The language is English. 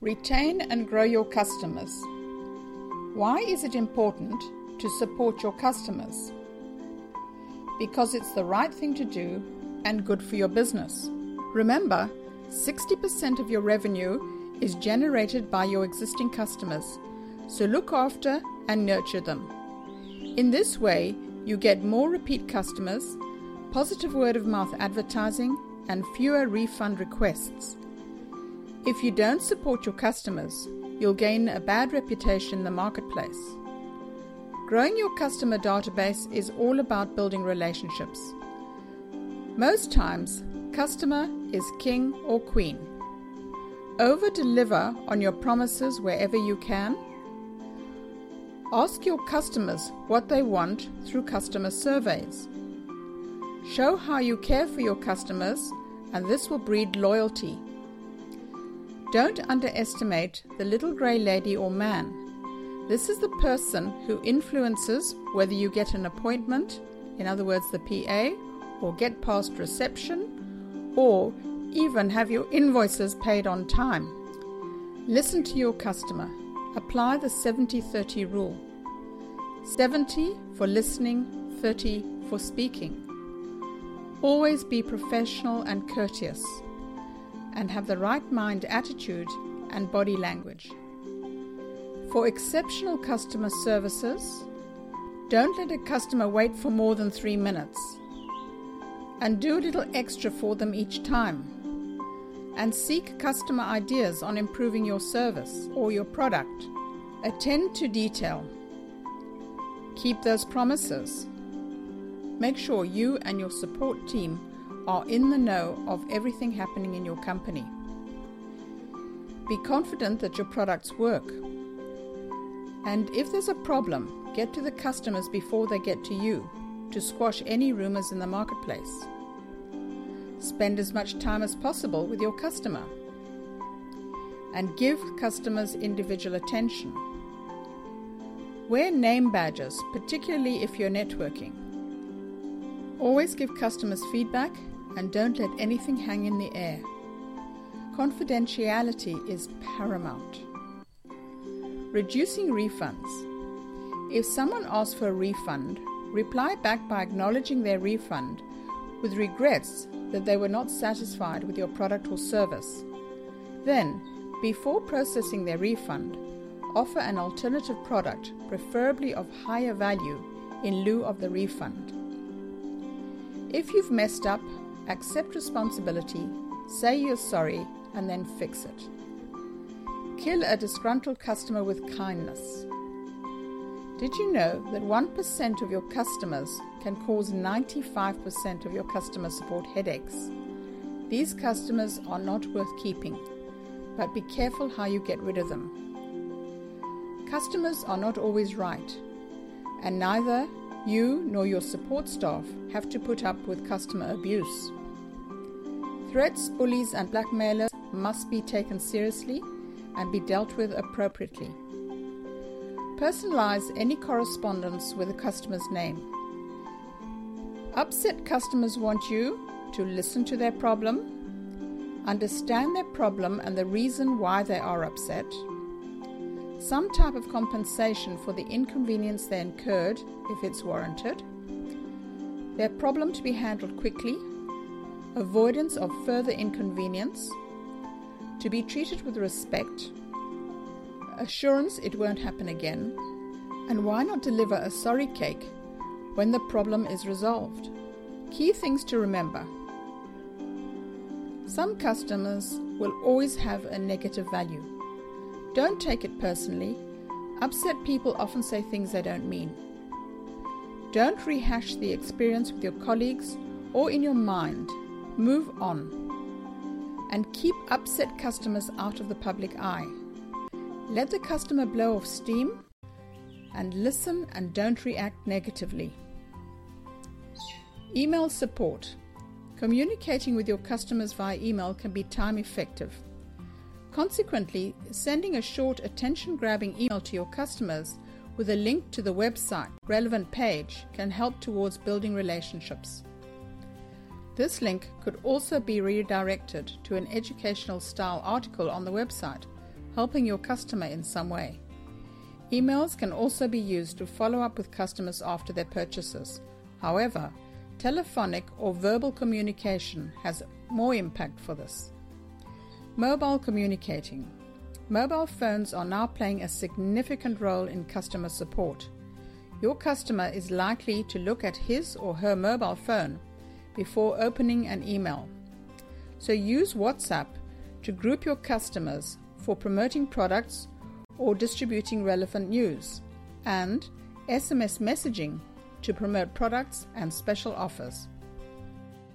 Retain and grow your customers. Why is it important to support your customers? Because it's the right thing to do and good for your business. Remember, 60% of your revenue is generated by your existing customers, so look after and nurture them. In this way, you get more repeat customers, positive word-of-mouth advertising, and fewer refund requests. If you don't support your customers, you'll gain a bad reputation in the marketplace. Growing your customer database is all about building relationships. Most times, customer is king or queen. Over-deliver on your promises wherever you can. Ask your customers what they want through customer surveys. Show how you care for your customers, and this will breed loyalty. Don't underestimate the little grey lady or man. This is the person who influences whether you get an appointment, in other words the PA, or get past reception, or even have your invoices paid on time. Listen to your customer. Apply the 70-30 rule. 70 for listening, 30 for speaking. Always be professional and courteous, and have the right mind attitude and body language. For exceptional customer services, don't let a customer wait for more than 3 minutes. And do a little extra for them each time. And seek customer ideas on improving your service or your product. Attend to detail. Keep those promises. Make sure you and your support team are in the know of everything happening in your company. Be confident that your products work. And if there's a problem, get to the customers before they get to you to squash any rumors in the marketplace. Spend as much time as possible with your customer. And give customers individual attention. Wear name badges, particularly if you're networking. Always give customers feedback and don't let anything hang in the air. Confidentiality is paramount. Reducing refunds. If someone asks for a refund, reply back by acknowledging their refund with regrets that they were not satisfied with your product or service. Then, before processing their refund, offer an alternative product, preferably of higher value, in lieu of the refund. If you've messed up, accept responsibility, say you're sorry, and then fix it. Kill a disgruntled customer with kindness. Did you know that 1% of your customers can cause 95% of your customer support headaches? These customers are not worth keeping, but be careful how you get rid of them. Customers are not always right, and neither you nor your support staff have to put up with customer abuse. Threats, bullies, and blackmailers must be taken seriously and be dealt with appropriately. Personalize any correspondence with a customer's name. Upset customers want you to listen to their problem, understand their problem and the reason why they are upset, some type of compensation for the inconvenience they incurred if it's warranted, their problem to be handled quickly, avoidance of further inconvenience, to be treated with respect, assurance it won't happen again, and why not deliver a sorry cake when the problem is resolved. Key things to remember. Some customers will always have a negative value. Don't take it personally. Upset people often say things they don't mean. Don't rehash the experience with your colleagues or in your mind. Move on. And keep upset customers out of the public eye. Let the customer blow off steam and listen and don't react negatively. Email support. Communicating with your customers via email can be time effective. Consequently, sending a short attention-grabbing email to your customers with a link to the website relevant page can help towards building relationships. This link could also be redirected to an educational style article on the website helping your customer in some way. Emails can also be used to follow up with customers after their purchases. However, telephonic or verbal communication has more impact for this. Mobile communicating. Mobile phones are now playing a significant role in customer support. Your customer is likely to look at his or her mobile phone before opening an email. So use WhatsApp to group your customers for promoting products or distributing relevant news, and SMS messaging to promote products and special offers.